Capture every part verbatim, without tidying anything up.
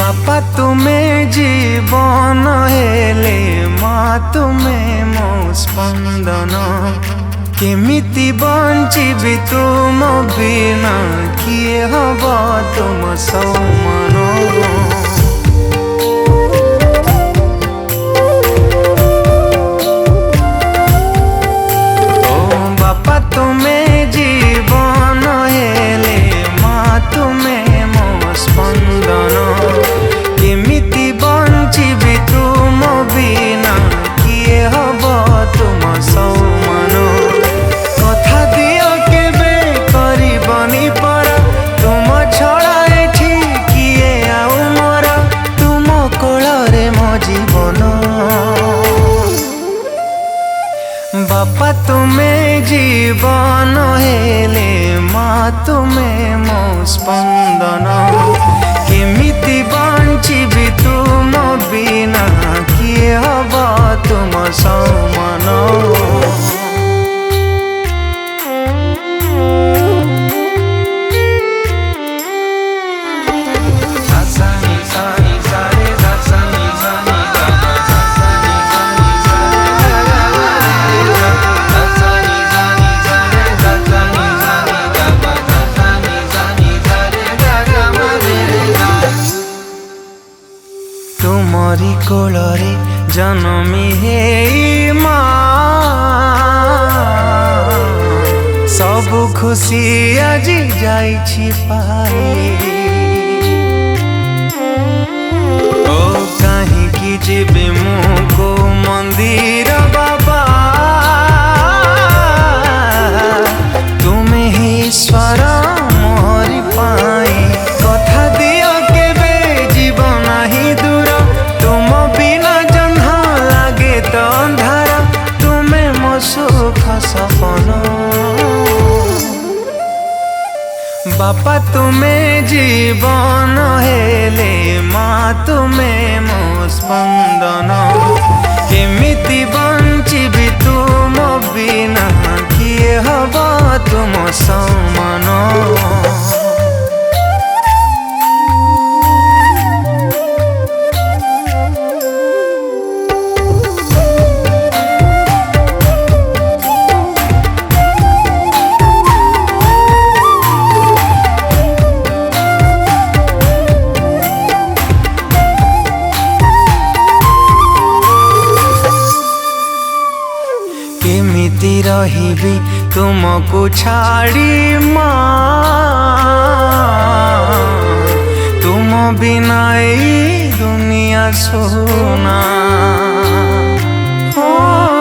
बापा तुमे जीवन हेले माँ तुमे मो स्पंदन केमिति बंचिबी तुम बिना किए हब तुम सौमन। बापा तुमे जीवन हेले माँ तुमे मो स्पंदन केमिति बंचिबी तुम बिना किए हब तुम सौमन। तुमरी कोलरे जनमी हे माँ सब खुशी आज जाइछि पाई ओ कहीं कि जेबे मुको मंदिर बाबा तुमे ही ईश्वर मोरी पाई कथा दियो केबे जीवन ही दूर तुम बिना जन्हा लागे तो अंधार तुमे मो सुख सपन। बापा तुमे जीवन हेले माँ तुमे मो स्पंदन केमिति बंचिबी तुम बिना किए हब तुम सौमन। केमिति रहिबी तुमको छाड़ी माँ तुम बिना ई दुनिया सोना ओ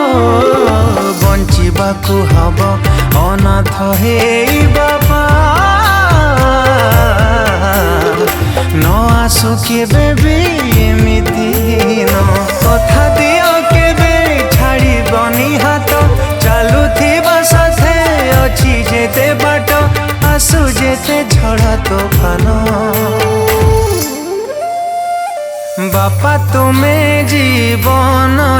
बंचिबाकु हब अनाथ हे बापा न आसु केबे भी एमिति दिन कथा दियो केबे छाड़ी बनी हाथ चालुथिबा साथे अछि जेते बाट आसु जेते झड़ा तोफान। बापा तुमे जीवन